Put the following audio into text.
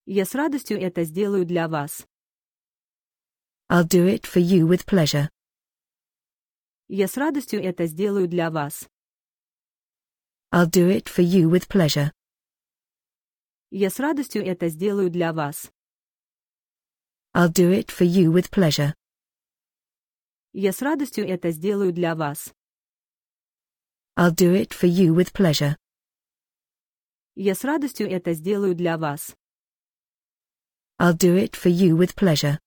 Я с радостью это сделаю для вас. I'll do it for you with pleasure. Я с радостью это сделаю для вас. I'll do it for you with pleasure. Я с радостью это сделаю для вас. I'll do it for you with pleasure. Я с радостью это сделаю для вас. I'll do it for you with pleasure. Я с радостью это сделаю для вас. I'll do it for you with pleasure.